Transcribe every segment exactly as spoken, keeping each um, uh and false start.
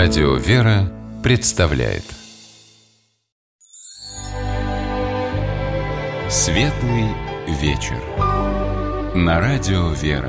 Радио «Вера» представляет Светлый вечер на Радио «Вера».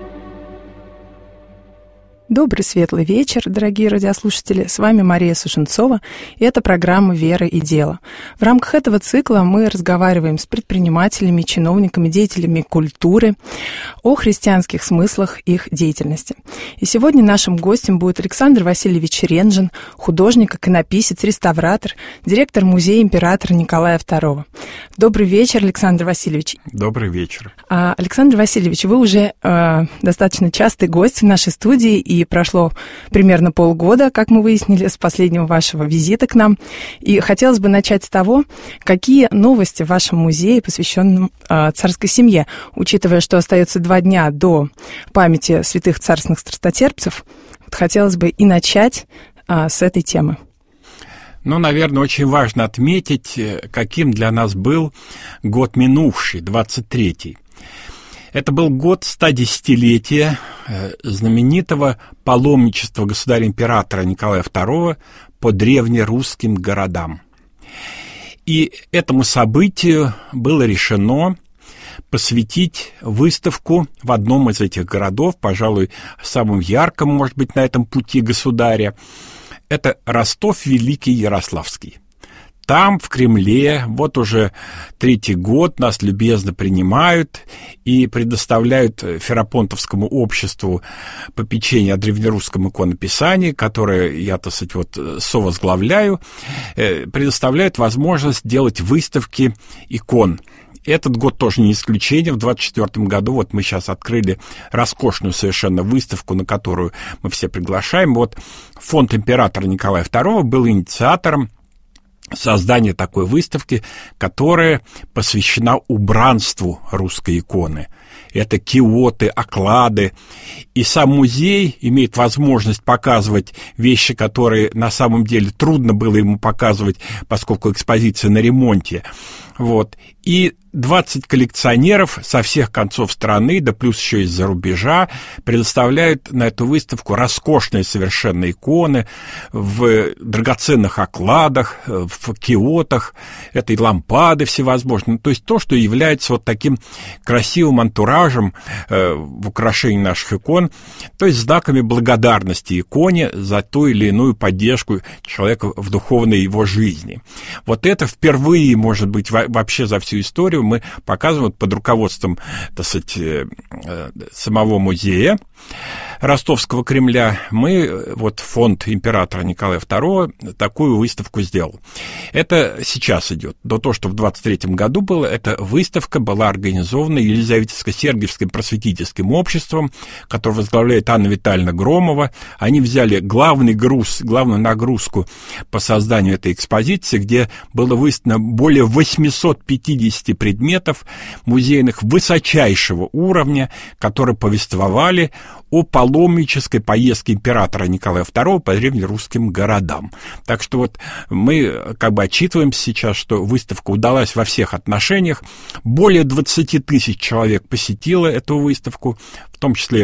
Добрый светлый вечер, дорогие радиослушатели. С вами Мария Сушенцова, и это программа «Вера и дело». В рамках этого цикла мы разговариваем с предпринимателями, чиновниками, деятелями культуры о христианских смыслах их деятельности. И сегодня нашим гостем будет Александр Васильевич Ренжин, художник, иконописец, реставратор, директор музея императора Николая второго. Добрый вечер, Александр Васильевич. Добрый вечер. А, Александр Васильевич, вы уже э, достаточно частый гость в нашей студии, и И прошло примерно полгода, как мы выяснили, с последнего вашего визита к нам. И хотелось бы начать с того, какие новости в вашем музее, посвященном э, царской семье, учитывая, что остается два дня до памяти святых царственных страстотерпцев. Вот хотелось бы и начать э, с этой темы. Ну, наверное, очень важно отметить, каким для нас был год минувший, двадцать третий. Это был год стодесятилетия знаменитого паломничества государя-императора Николая второго по древнерусским городам. И этому событию было решено посвятить выставку в одном из этих городов, пожалуй, самым ярким, может быть, на этом пути государя. Это Ростов Великий Ярославский. Там, в Кремле, вот уже третий год нас любезно принимают и предоставляют Ферапонтовскому обществу попечение о древнерусском иконописании, которое я, так сказать, вот совозглавляю, предоставляют возможность делать выставки икон. Этот год тоже не исключение. В двадцать четвёртом году вот мы сейчас открыли роскошную совершенно выставку, на которую мы все приглашаем. Вот фонд императора Николая второго был инициатором создание такой выставки, которая посвящена убранству русской иконы. Это киоты, оклады. И сам музей имеет возможность показывать вещи, которые на самом деле трудно было ему показывать, поскольку экспозиция на ремонте. Вот. И двадцать коллекционеров со всех концов страны, да плюс еще из-за рубежа, предоставляют на эту выставку роскошные совершенно иконы в драгоценных окладах, в киотах, это и лампады всевозможные. То есть то, что является вот таким красивым антуражем э, в украшении наших икон, то есть знаками благодарности иконе за ту или иную поддержку человека в духовной его жизни. Вот это впервые, может быть, вообще за всю историю мы показываем под руководством, так сказать, самого музея Ростовского Кремля. Мы, вот фонд императора Николая второго, такую выставку сделал. Это сейчас идет. До того, что в двадцать третьем году было, эта выставка была организована Елизаветско-Сергиевским просветительским обществом, которое возглавляет Анна Витальевна Громова. Они взяли главный груз, главную нагрузку по созданию этой экспозиции, где было выставлено более восемьсот пятьдесят предметов музейных высочайшего уровня, которые повествовали о паломнической поездке императора Николая второго по древнерусским городам. Так что вот мы как бы отчитываемся сейчас, что выставка удалась во всех отношениях. Более двадцать тысяч человек посетило эту выставку, в том числе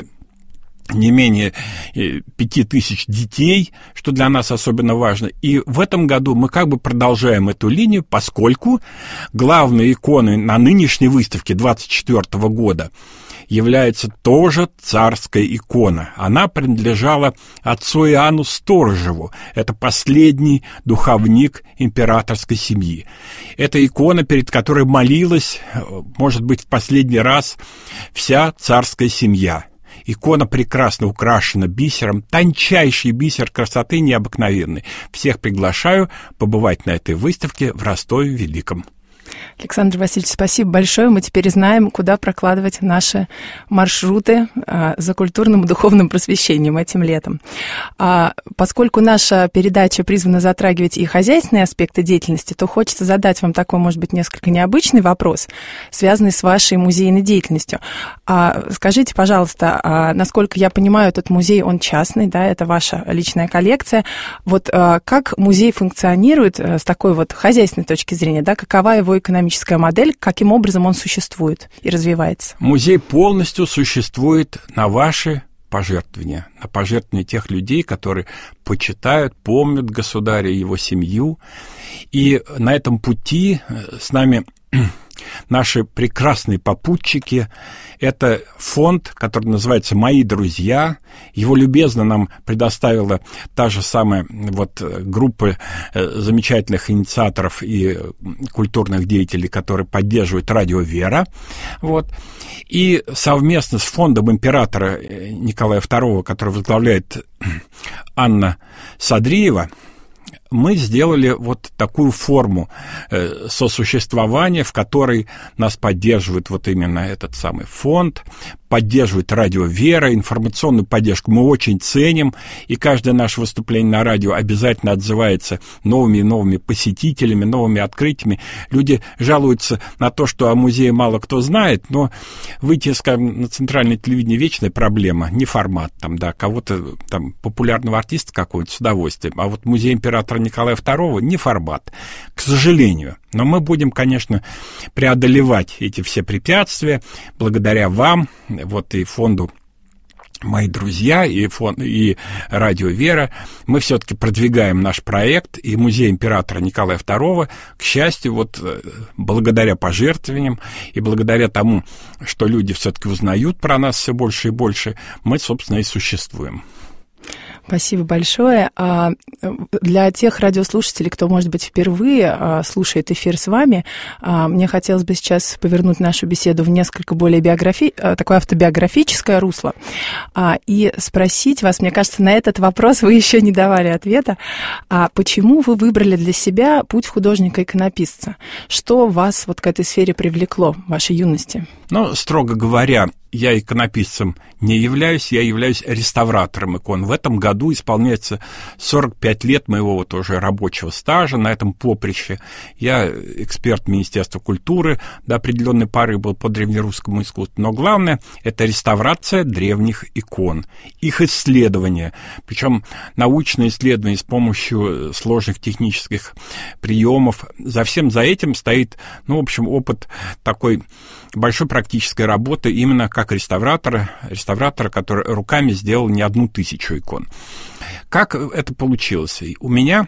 не менее пяти тысяч детей, что для нас особенно важно. И в этом году мы как бы продолжаем эту линию, поскольку главной иконой на нынешней выставке двадцать четвёртого года является тоже царская икона. Она принадлежала отцу Иоанну Сторожеву. Это последний духовник императорской семьи. Это икона, перед которой молилась, может быть, в последний раз вся царская семья. Икона прекрасно украшена бисером, тончайший бисер красоты необыкновенный. Всех приглашаю побывать на этой выставке в Ростове-Великом. Александр Васильевич, спасибо большое. Мы теперь знаем, куда прокладывать наши маршруты а, за культурным и духовным просвещением этим летом. А, поскольку наша передача призвана затрагивать и хозяйственные аспекты деятельности, то хочется задать вам такой, может быть, несколько необычный вопрос, связанный с вашей музейной деятельностью. А, скажите, пожалуйста, а, насколько я понимаю, этот музей, он частный, да, это ваша личная коллекция. Вот а, как музей функционирует а, с такой вот хозяйственной точки зрения, да, какова его экономическая модель, каким образом он существует и развивается? Музей полностью существует на ваши пожертвования, на пожертвования тех людей, которые почитают, помнят государя и его семью. И на этом пути с нами наши прекрасные попутчики. Это фонд, который называется «Мои друзья». Его любезно нам предоставила та же самая вот группа замечательных инициаторов и культурных деятелей, которые поддерживают радио «Вера». Вот. И совместно с фондом императора Николая второго, который возглавляет Анна Садриева, мы сделали вот такую форму э, сосуществования, в которой нас поддерживает вот именно этот самый фонд, поддерживает радио «Вера», информационную поддержку мы очень ценим, и каждое наше выступление на радио обязательно отзывается новыми и новыми посетителями, новыми открытиями. Люди жалуются на то, что о музее мало кто знает, но выйти, скажем, на центральное телевидение — вечная проблема, не формат, там, да, кого-то, там, популярного артиста какого-то с удовольствием, а вот музей императора Николая второго не формат, к сожалению. Но мы будем, конечно, преодолевать эти все препятствия благодаря вам, вот и фонду «Мои друзья», и, фонд, и радио «Вера». Мы все-таки продвигаем наш проект, и музей императора Николая второго, к счастью, вот благодаря пожертвованиям и благодаря тому, что люди все-таки узнают про нас все больше и больше, мы, собственно, и существуем. Спасибо большое. Для тех радиослушателей, кто, может быть, впервые слушает эфир с вами, мне хотелось бы сейчас повернуть нашу беседу в несколько более биографи... такое автобиографическое русло и спросить вас, мне кажется, на этот вопрос вы еще не давали ответа, а почему вы выбрали для себя путь художника-иконописца? Что вас вот к этой сфере привлекло в вашей юности? Ну, строго говоря, я иконописцем не являюсь, я являюсь реставратором икон. В этом году исполняется сорок пять лет моего вот уже рабочего стажа на этом поприще. Я эксперт Министерства культуры, до определенной поры был по древнерусскому искусству. Но главное — это реставрация древних икон, их исследование. Причем научное исследование с помощью сложных технических приемов. За всем за этим стоит, ну, в общем, опыт такой большой практической работы именно как реставратора, реставратора, который руками сделал не одну тысячу икон. Как это получилось? У меня,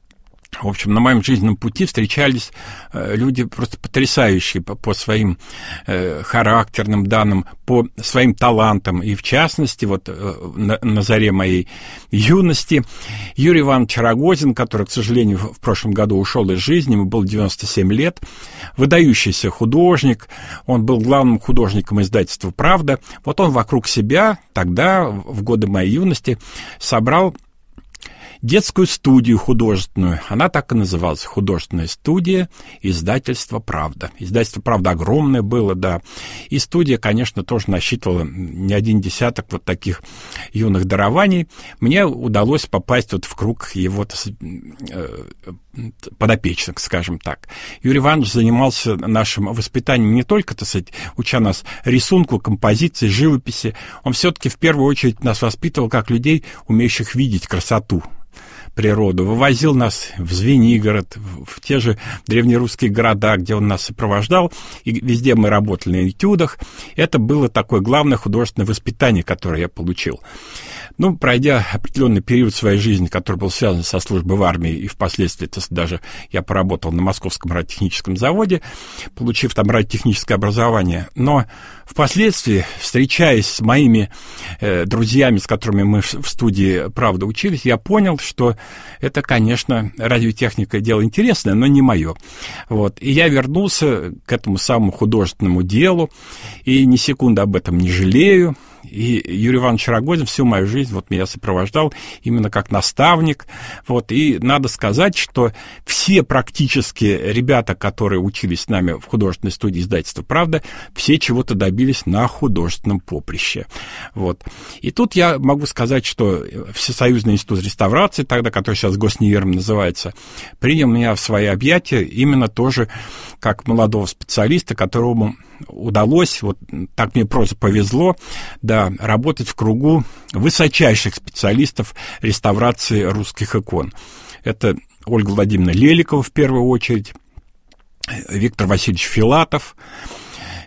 в общем, на моем жизненном пути встречались э, люди просто потрясающие по, по своим э, характерным данным, по своим талантам. И, в частности, вот э, на, на заре моей юности Юрий Иванович Рогозин, который, к сожалению, в, в прошлом году ушел из жизни, ему было девяносто семь лет, выдающийся художник, он был главным художником издательства «Правда». Вот он вокруг себя тогда, в годы моей юности, собрал детскую студию художественную. Она так и называлась — художественная студия издательства «Правда». Издательство «Правда» огромное было, да. И студия, конечно, тоже насчитывала не один десяток вот таких юных дарований. Мне удалось попасть вот в круг его подопечных, скажем так. Юрий Иванович занимался нашим воспитанием не только, так сказать, уча нас рисунку, композиции, живописи. Он все-таки в первую очередь нас воспитывал как людей, умеющих видеть красоту, природу, вывозил нас в Звенигород, в те же древнерусские города, где он нас сопровождал, и везде мы работали на этюдах. Это было такое главное художественное воспитание, которое я получил. Ну, пройдя определенный период своей жизни, который был связан со службой в армии, и впоследствии даже я поработал на Московском радиотехническом заводе, получив там радиотехническое образование, но впоследствии, встречаясь с моими э, друзьями, с которыми мы в, в студии «Правда» учились, я понял, что это, конечно, радиотехника — дело интересное, но не мое. Вот. И я вернулся к этому самому художественному делу, и ни секунды об этом не жалею. И Юрий Иванович Рогозин всю мою жизнь вот меня сопровождал именно как наставник. Вот. И надо сказать, что все практически ребята, которые учились с нами в художественной студии издательства «Правда», все чего-то добились на художественном поприще. Вот. И тут я могу сказать, что Всесоюзный институт реставрации, тогда, который сейчас Госневером называется, принял меня в свои объятия именно тоже как молодого специалиста, которому удалось, вот так мне просто повезло, да, работать в кругу высочайших специалистов реставрации русских икон. Это Ольга Владимировна Леликова в первую очередь, Виктор Васильевич Филатов,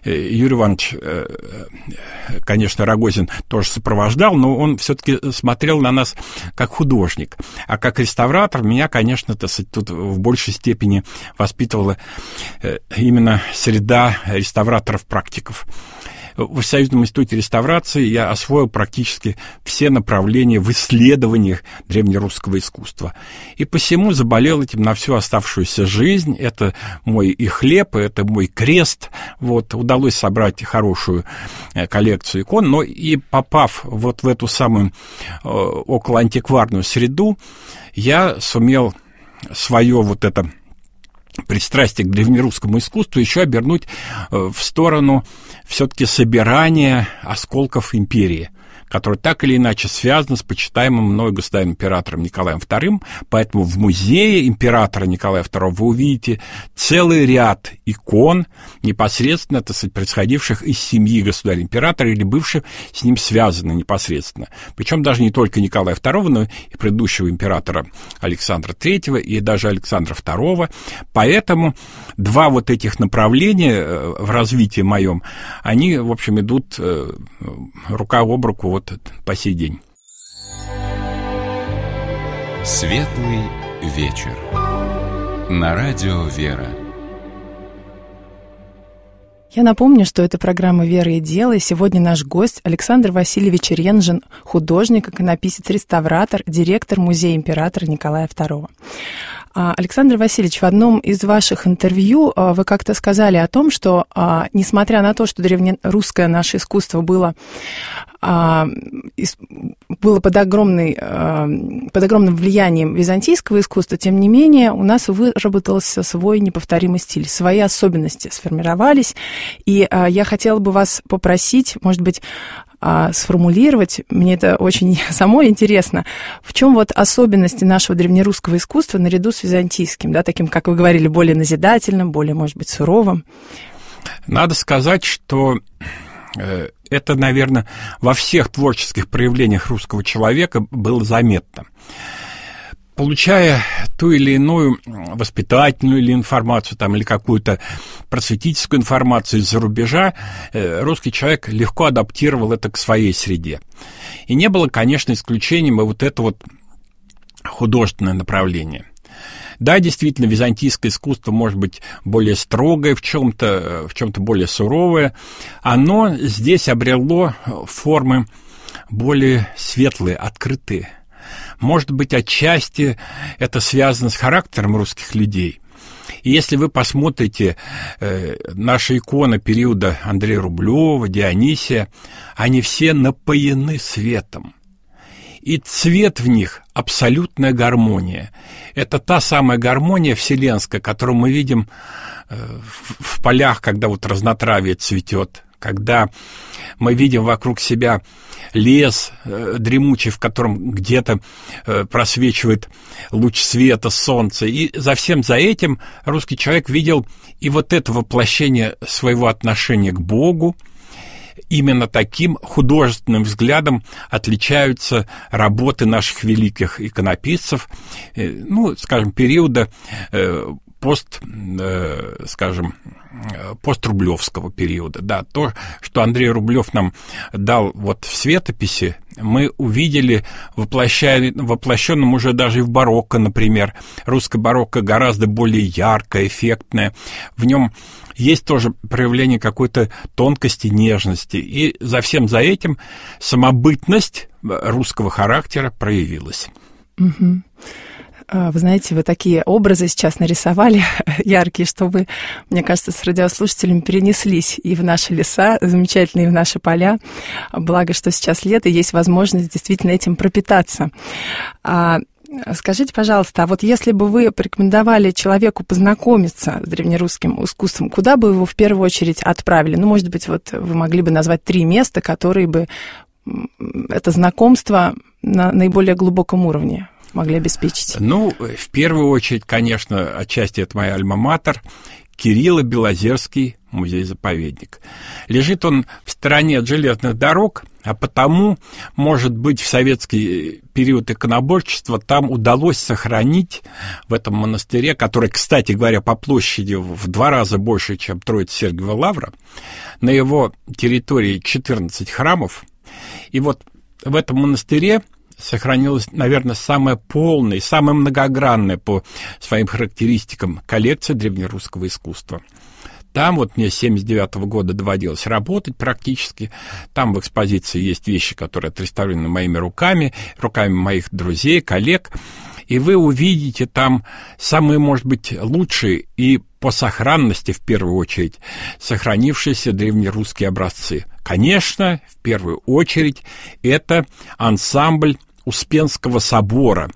Юрий Иванович, конечно, Рогозин тоже сопровождал, но он все-таки смотрел на нас как художник. А как реставратор меня, конечно, тут в большей степени воспитывала именно среда реставраторов-практиков. В Всесоюзном институте реставрации я освоил практически все направления в исследованиях древнерусского искусства. И посему заболел этим на всю оставшуюся жизнь. Это мой и хлеб, это мой крест. Вот, удалось собрать хорошую коллекцию икон, но и попав вот в эту самую э, околоантикварную среду, я сумел свое вот это пристрастие к древнерусскому искусству еще обернуть в сторону все-таки собирания осколков империи, которое так или иначе связано с почитаемым мной государем императором Николаем вторым. Поэтому в музее императора Николая второго вы увидите целый ряд икон, непосредственно, так сказать, происходивших из семьи государя-императора или бывших с ним связаны непосредственно. Причем даже не только Николая второго, но и предыдущего императора Александра третьего и даже Александра второго. Поэтому два вот этих направления в развитии моем, они, в общем, идут рука об руку вот по сей день. Светлый вечер. На радио «Вера». Я напомню, что это программа «Вера и дело», и сегодня наш гость Александр Васильевич Ренжин, художник, иконописец, реставратор, директор музея императора Николая второго. Александр Васильевич, в одном из ваших интервью вы как-то сказали о том, что, несмотря на то, что древнерусское наше искусство было, было под, огромной, под огромным влиянием византийского искусства, тем не менее у нас выработался свой неповторимый стиль, свои особенности сформировались. И я хотела бы вас попросить, может быть, сформулировать, мне это очень самой интересно, в чем вот особенности нашего древнерусского искусства наряду с византийским, да, таким, как вы говорили, более назидательным, более, может быть, суровым? Надо сказать, что это, наверное, во всех творческих проявлениях русского человека было заметно. Получая ту или иную воспитательную или информацию, там, или какую-то просветительскую информацию из-за рубежа, русский человек легко адаптировал это к своей среде. И не было, конечно, исключением и вот это вот художественное направление. Да, действительно, византийское искусство может быть более строгое в чем-то, в чем-то более суровое. Оно здесь обрело формы более светлые, открытые. Может быть, отчасти это связано с характером русских людей. И если вы посмотрите э, наши иконы периода Андрея Рублева, Дионисия, они все напоены светом. И цвет в них – абсолютная гармония. Это та самая гармония вселенская, которую мы видим э, в, в полях, когда вот разнотравие цветет, когда мы видим вокруг себя лес э, дремучий, в котором где-то э, просвечивает луч света, солнца. И за всем за этим русский человек видел и вот это воплощение своего отношения к Богу. Именно таким художественным взглядом отличаются работы наших великих иконописцев, э, ну, скажем, периода э, пост, э, скажем, пострублевского периода. Да, то, что Андрей Рублев нам дал вот в светописи, мы увидели воплощенным уже даже и в барокко, например. Русское барокко гораздо более яркое, эффектное. В нем есть тоже проявление какой-то тонкости, нежности. И за всем за этим самобытность русского характера проявилась. Угу. Вы знаете, вы такие образы сейчас нарисовали яркие, что вы, мне кажется, с радиослушателями перенеслись и в наши леса, замечательные, и в наши поля. Благо, что сейчас лето, и есть возможность действительно этим пропитаться. Скажите, пожалуйста, а вот если бы вы порекомендовали человеку познакомиться с древнерусским искусством, куда бы его в первую очередь отправили? Ну, может быть, вот вы могли бы назвать три места, которые бы это знакомство на наиболее глубоком уровне могли обеспечить? Ну, в первую очередь, конечно, отчасти это моя альма-матер, Кирилло-Белозерский музей-заповедник. Лежит он в стороне от железных дорог, А потому, может быть, в советский период иконоборчества там удалось сохранить в этом монастыре, который, кстати говоря, по площади в два раза больше, чем Троице-Сергиева лавра, на его территории четырнадцать храмов. И вот в этом монастыре сохранилась, наверное, самая полная, самая многогранная по своим характеристикам коллекция древнерусского искусства. Там вот мне с семьдесят девятого года доводилось работать практически. Там в экспозиции есть вещи, которые отреставрены моими руками, руками моих друзей, коллег. И вы увидите там самые, может быть, лучшие и по сохранности, в первую очередь, сохранившиеся древнерусские образцы. Конечно, в первую очередь, это ансамбль Успенского собора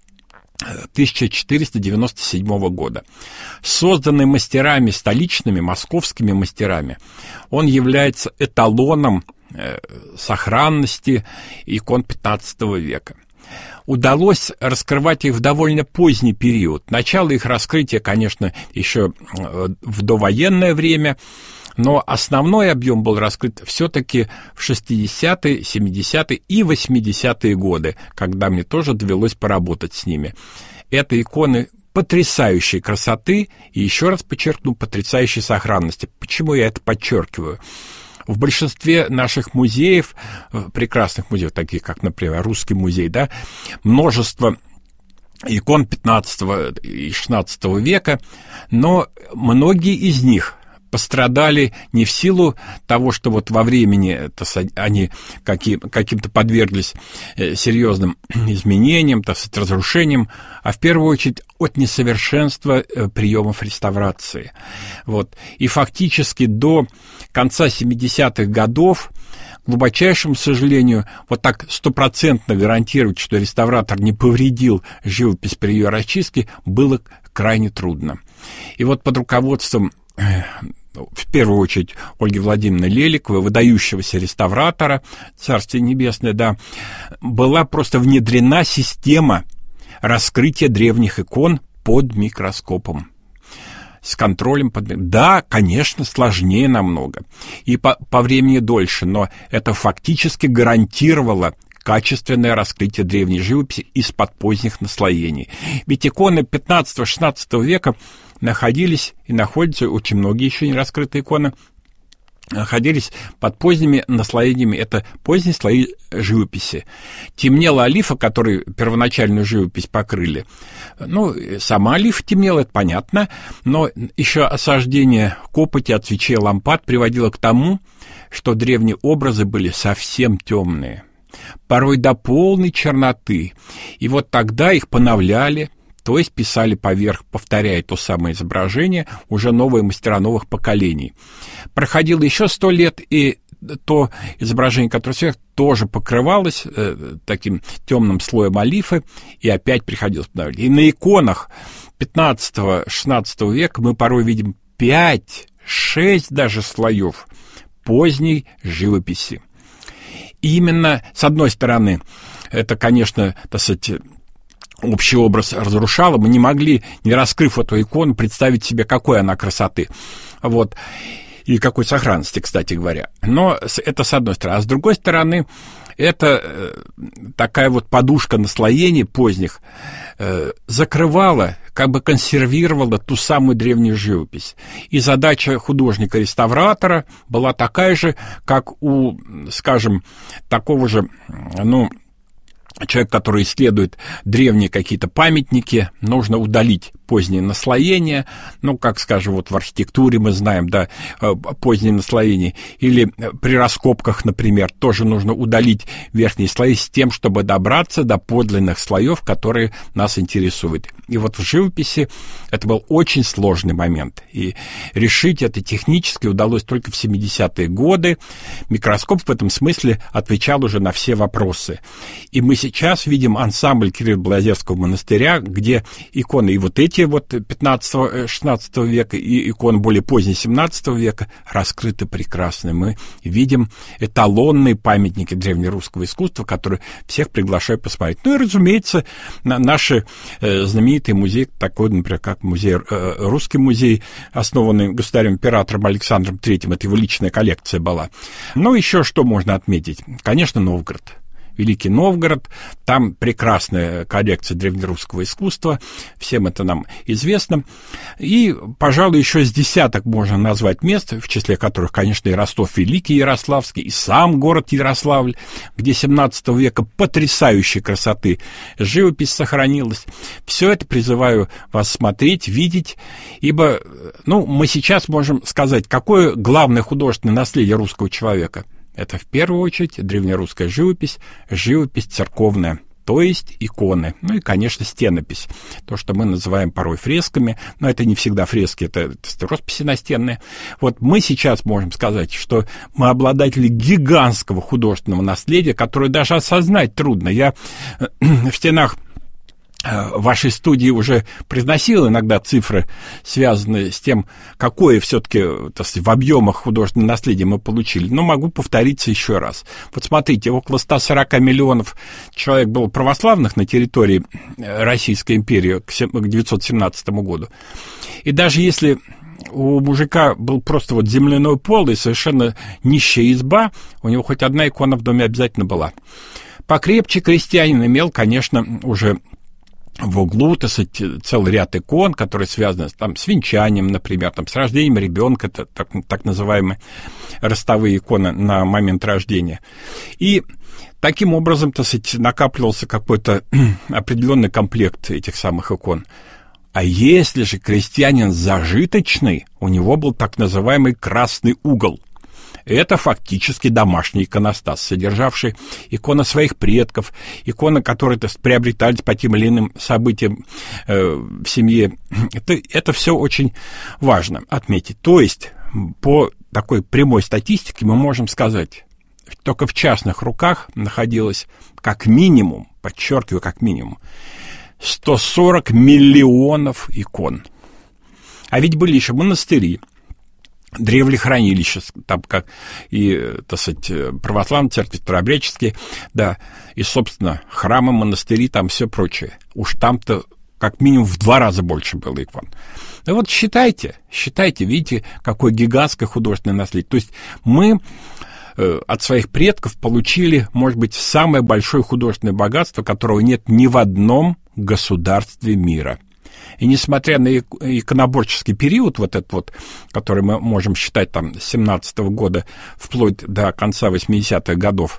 тысяча четыреста девяносто седьмого года. Созданный мастерами столичными, московскими мастерами, он является эталоном э, сохранности икон пятнадцатого века. Удалось раскрывать их в довольно поздний период. Начало их раскрытия, конечно, еще в довоенное время, но основной объем был раскрыт все-таки в шестидесятые, семидесятые и восьмидесятые годы, когда мне тоже довелось поработать с ними. Это иконы потрясающей красоты и, еще раз подчеркну, потрясающей сохранности. Почему я это подчеркиваю? В большинстве наших музеев, прекрасных музеев, таких как, например, Русский музей, да, множество икон пятнадцатого и шестнадцатого века, но многие из них пострадали не в силу того, что вот во времени это, они каким, каким-то подверглись серьезным изменениям, так сказать, разрушениям, а в первую очередь от несовершенства приемов реставрации. Вот. И фактически до конца семидесятых годов, к глубочайшему сожалению, вот так стопроцентно гарантировать, что реставратор не повредил живопись при ее расчистке, было крайне трудно. И вот под руководством, в первую очередь, Ольги Владимировны Леликовой, выдающегося реставратора, Царствие Небесное, да, была просто внедрена система раскрытия древних икон под микроскопом. С контролем. Под... Да, конечно, сложнее намного. И по, по времени дольше, но это фактически гарантировало качественное раскрытие древней живописи из-под поздних наслоений. Ведь иконы пятнадцатого-шестнадцатого века находились и находятся, очень многие еще не раскрытые иконы, находились под поздними наслоениями. Это поздние слои живописи. Темнела олифа, которые первоначальную живопись покрыли. Ну, сама олифа темнела, это понятно, но еще осаждение копоти от свечей лампад приводило к тому, что древние образы были совсем темные, порой до полной черноты. И вот тогда их поновляли, то есть писали поверх, повторяя то самое изображение, уже новые мастера новых поколений. Проходило еще сто лет, и то изображение, которое сверху, тоже покрывалось э, таким темным слоем олифы, и опять приходилось обновлять. И на иконах пятнадцатого-шестнадцатого века мы порой видим пять, шесть даже слоев поздней живописи. И именно, с одной стороны, это, конечно, так сказать, общий образ разрушало, мы не могли, не раскрыв эту икону, представить себе, какой она красоты. Вот. И какой сохранности, кстати говоря. Но это с одной стороны. А с другой стороны, это такая вот подушка наслоений поздних закрывала, как бы консервировала ту самую древнюю живопись. И задача художника-реставратора была такая же, как у, скажем, такого же, ну, человек, который исследует древние какие-то памятники, нужно удалить поздние наслоения, ну, как, скажем, вот в архитектуре мы знаем, да, поздние наслоения, или при раскопках, например, тоже нужно удалить верхние слои с тем, чтобы добраться до подлинных слоев, которые нас интересуют. И вот в живописи это был очень сложный момент, и решить это технически удалось только в семидесятые годы. Микроскоп в этом смысле отвечал уже на все вопросы. И мы сейчас видим ансамбль Кирилло-Белозерского монастыря, где иконы и вот эти вот пятнадцатого-шестнадцатого века, и иконы более позднего семнадцатого века раскрыты прекрасно. Мы видим эталонные памятники древнерусского искусства, которые всех приглашаю посмотреть. Ну и, разумеется, наши знаменитые музеи, такой, например, как музей, Русский музей, основанный государем-императором Александром Третьим, это его личная коллекция была. Ну, еще что можно отметить? Конечно, Новгород. Великий Новгород, там прекрасная коллекция древнерусского искусства, всем это нам известно. И, пожалуй, еще с десяток можно назвать мест, в числе которых, конечно, и Ростов Великий Ярославский, и сам город Ярославль, где семнадцатого века потрясающей красоты живопись сохранилась. Все это призываю вас смотреть, видеть, ибо, ну, мы сейчас можем сказать, какое главное художественное наследие русского человека. Это в первую очередь древнерусская живопись, живопись церковная, то есть иконы, ну и, конечно, стенопись, то, что мы называем порой фресками, но это не всегда фрески, это, это росписи настенные. Вот мы сейчас можем сказать, что мы обладатели гигантского художественного наследия, которое даже осознать трудно. Я в стенах вашей студии уже произносил иногда цифры, связанные с тем, какое все-таки в объемах художественного наследия мы получили. Но могу повториться еще раз. Вот смотрите, около ста сорока миллионов человек было православных на территории Российской империи к девятьсот семнадцатому году. И даже если у мужика был просто вот земляной пол и совершенно нищая изба, у него хоть одна икона в доме обязательно была. Покрепче крестьянин имел, конечно, уже в углу, так сказать, целый ряд икон, которые связаны там, с венчанием, например, там, с рождением ребенка, это так, так называемые ростовые иконы на момент рождения. И таким образом, так сказать, накапливался какой-то определенный комплект этих самых икон. А если же крестьянин зажиточный, у него был так называемый красный угол. Это фактически домашний иконостас, содержавший иконы своих предков, иконы, которые приобретались по тем или иным событиям э, в семье. Это, это все очень важно отметить. То есть, по такой прямой статистике мы можем сказать, только в частных руках находилось как минимум, подчеркиваю, как минимум, сто сорок миллионов икон. А ведь были еще монастыри, древлехранилища, там как и, так сказать, православные церкви, старообрядческие, да, и, собственно, храмы, монастыри, там все прочее. Уж там-то как минимум в два раза больше было икон. Да вот считайте, считайте, видите, какое гигантское художественное наследие. То есть мы э, от своих предков получили, может быть, самое большое художественное богатство, которого нет ни в одном государстве мира. И несмотря на иконоборческий период, вот этот вот, который мы можем считать там с семнадцатого года вплоть до конца восьмидесятых годов,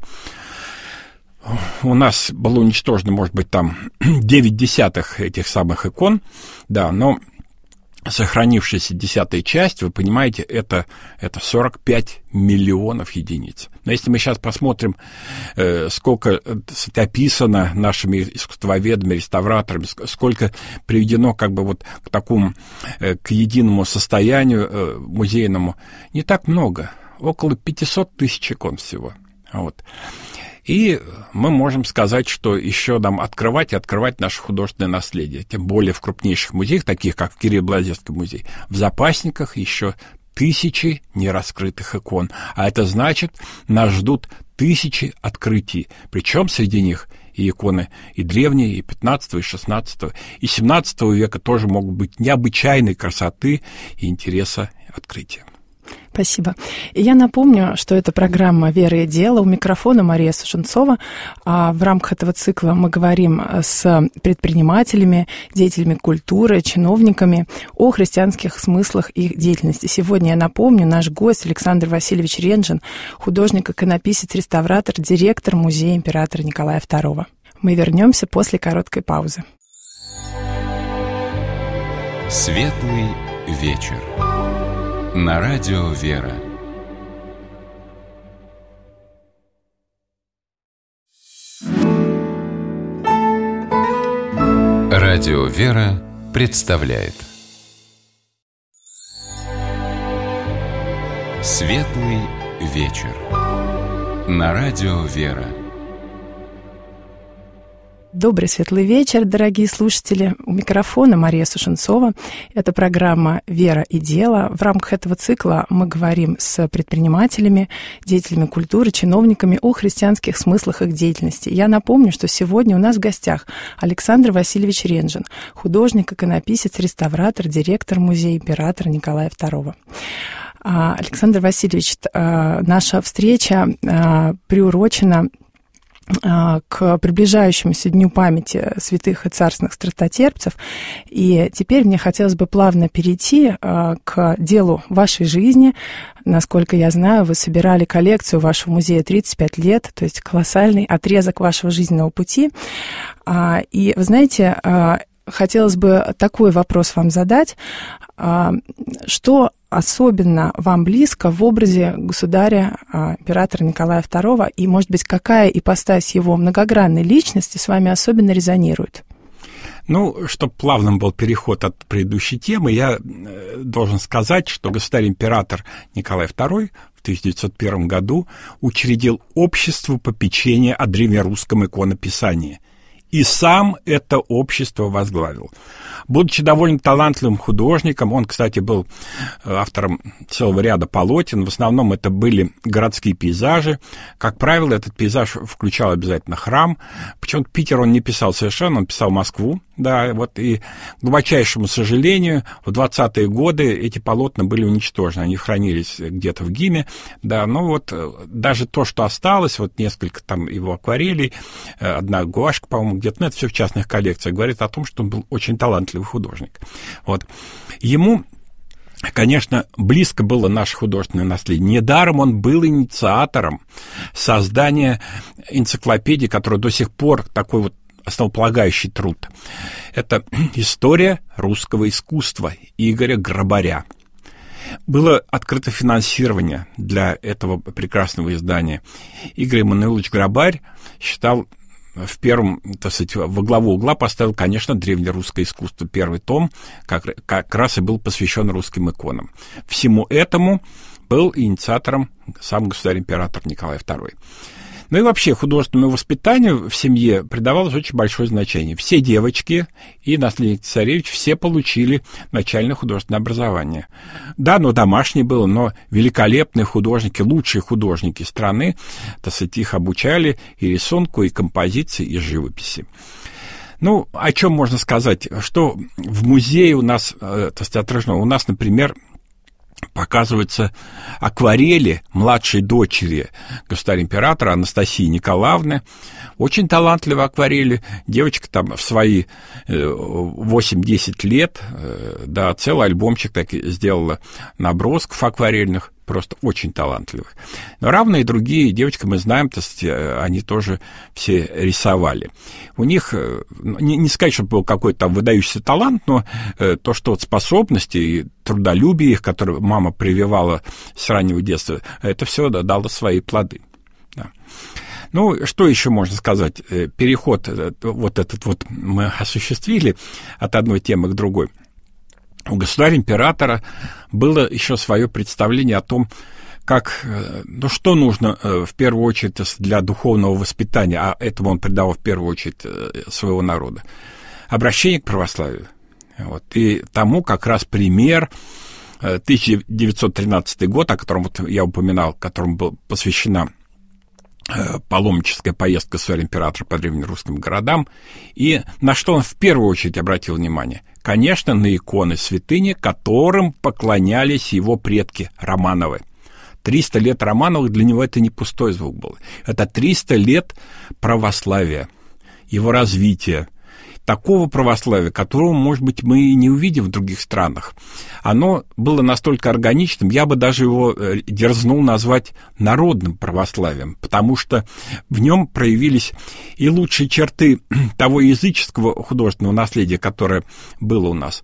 у нас было уничтожено, может быть, там девять десятых этих самых икон, да, но сохранившаяся десятая часть, вы понимаете, это, это сорок пять миллионов единиц. Но если мы сейчас посмотрим, э, сколько э, описано нашими искусствоведами, реставраторами, сколько приведено как бы вот к такому, э, к единому состоянию э, музейному, не так много, около пятьсот тысяч икон всего. Вот. И мы можем сказать, что еще нам открывать и открывать наше художественное наследие. Тем более в крупнейших музеях, таких как в Кирилло-Белозерский музей, в запасниках еще тысячи нераскрытых икон. А это значит, нас ждут тысячи открытий. Причем среди них и иконы и древние, и пятнадцатого, и шестнадцатого, и семнадцатого века тоже могут быть необычайной красоты и интереса открытия. Спасибо. И я напомню, что это программа «Вера и дело». У микрофона Мария Сушенцова. А в рамках этого цикла мы говорим с предпринимателями, деятелями культуры, чиновниками о христианских смыслах их деятельности. Сегодня, я напомню, наш гость Александр Васильевич Ренжин, художник, иконописец, реставратор, директор музея императора Николая второго. Мы вернемся после короткой паузы. Светлый вечер. На радио «Вера». Радио «Вера» представляет Светлый вечер. На радио «Вера». Добрый светлый вечер, дорогие слушатели. У микрофона Мария Сушенцова. Это программа «Вера и дело». В рамках этого цикла мы говорим с предпринимателями, деятелями культуры, чиновниками о христианских смыслах их деятельности. Я напомню, что сегодня у нас в гостях Александр Васильевич Ренжин, художник, иконописец, реставратор, директор музея императора Николая второго. Александр Васильевич, наша встреча приурочена к приближающемуся Дню памяти святых и царственных страстотерпцев. И теперь мне хотелось бы плавно перейти к делу вашей жизни. Насколько я знаю, вы собирали коллекцию вашего музея тридцать пять лет, то есть колоссальный отрезок вашего жизненного пути. И, вы знаете, хотелось бы такой вопрос вам задать. Что особенно вам близко в образе государя, императора Николая второго, и, может быть, какая ипостась его многогранной личности с вами особенно резонирует? Ну, чтобы плавным был переход от предыдущей темы, я должен сказать, что государь-император Николай второй в тысяча девятьсот первом году учредил общество попечения о древнерусском иконописании. И сам это общество возглавил. Будучи довольно талантливым художником, он, кстати, был автором целого ряда полотен, в основном это были городские пейзажи. Как правило, этот пейзаж включал обязательно храм. Почему-то Питер он не писал совершенно, он писал Москву. Да, вот и, к глубочайшему сожалению, в двадцатые годы эти полотна были уничтожены, они хранились где-то в ГИМе, да, но вот даже то, что осталось, вот несколько там его акварелей, одна гуашка, по-моему, где-то, ну, это все в частных коллекциях, говорит о том, что он был очень талантливый художник. Вот. Ему, конечно, близко было наше художественное наследие. Недаром он был инициатором создания энциклопедии, которая до сих пор такой вот основополагающий труд. Это «История русского искусства» Игоря Грабаря. Было открыто финансирование для этого прекрасного издания. Игорь Эммануилович Грабарь считал, в первом, так сказать, во главу угла поставил, конечно, древнерусское искусство. Первый том как, как раз и был посвящен русским иконам. Всему этому был инициатором сам государь-император Николай второй. Ну и вообще художественному воспитанию в семье придавалось очень большое значение. Все девочки и наследник царевич все получили начальное художественное образование. Да, оно домашнее было, но великолепные художники, лучшие художники страны, так сказать, их обучали и рисунку, и композиции, и живописи. Ну, о чем можно сказать? Что в музее у нас, так сказать, отражено? У нас, например, показываются акварели младшей дочери государя-императора Анастасии Николаевны. Очень талантливые акварели. Девочка там в свои восемь-десять лет, да, целый альбомчик так и сделала набросков акварельных. Просто очень талантливых. Но равные другие девочки, мы знаем, то есть, они тоже все рисовали. У них, не, не сказать, что был какой-то там выдающийся талант, но то, что вот способности и трудолюбие их, которые мама прививала с раннего детства, это все дало свои плоды. Да. Ну, что еще можно сказать? Переход вот этот вот мы осуществили от одной темы к другой. У государя-императора было еще свое представление о том, как, ну, что нужно в первую очередь для духовного воспитания, а этому он придавал в первую очередь своего народа. Обращение к православию. Вот. И тому как раз пример тысяча девятьсот тринадцатый год, о котором вот я упоминал, которому была посвящена паломническая поездка государя-императора по древнерусским городам, и на что он в первую очередь обратил внимание? Конечно, на иконы святыни, которым поклонялись его предки Романовы. триста лет Романовых для него это не пустой звук был. Это триста лет православия, его развития. Такого православия, которого, может быть, мы и не увидим в других странах. Оно было настолько органичным, я бы даже его дерзнул назвать народным православием, потому что в нем проявились и лучшие черты того языческого художественного наследия, которое было у нас,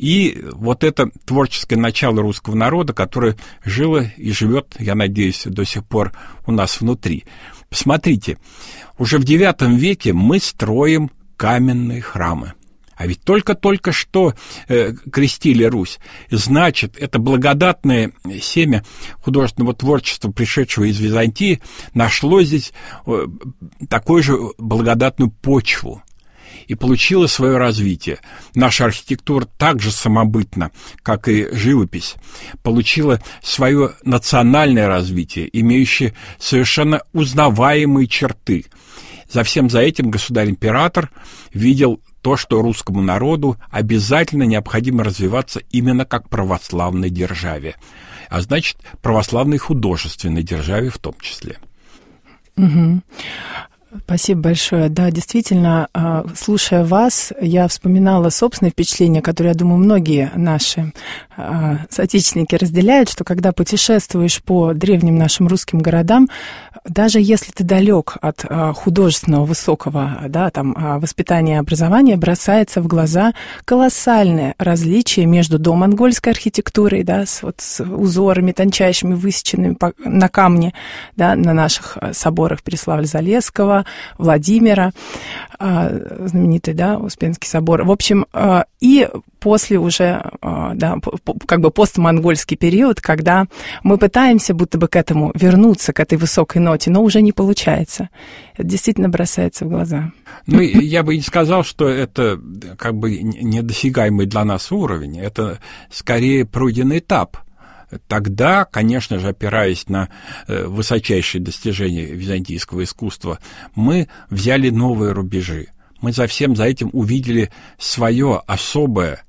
и вот это творческое начало русского народа, которое жило и живет, я надеюсь, до сих пор у нас внутри. Посмотрите, уже в девятом веке мы строим каменные храмы. А ведь только-только что э, крестили Русь. Значит, это благодатное семя художественного творчества, пришедшего из Византии, нашло здесь э, такую же благодатную почву. и получила свое развитие. Наша архитектура так же самобытна, как и живопись, получила свое национальное развитие, имеющее совершенно узнаваемые черты. За всем за этим государь-император видел то, что русскому народу обязательно необходимо развиваться именно как православной державе, а значит, православной художественной державе в том числе. Угу. Спасибо большое. Да, действительно, слушая вас, я вспоминала собственные впечатления, которые, я думаю, многие наши соотечественники разделяют, что когда путешествуешь по древним нашим русским городам, даже если ты далек от художественного высокого, да, там, воспитания и образования, бросается в глаза колоссальное различие между домонгольской архитектурой, да, с, вот, с узорами тончайшими, высеченными на камне, да, на наших соборах Переславля-Залесского, Владимира, знаменитый, да, Успенский собор. В общем, и после уже, да, как бы постмонгольский период, когда мы пытаемся будто бы к этому вернуться, к этой высокой ноте, но уже не получается. Это действительно бросается в глаза. Ну, я бы не сказал, что это как бы недосягаемый для нас уровень. Это скорее пройденный этап. Тогда, конечно же, опираясь на высочайшие достижения византийского искусства, мы взяли новые рубежи. Мы за всем за этим увидели свое особое,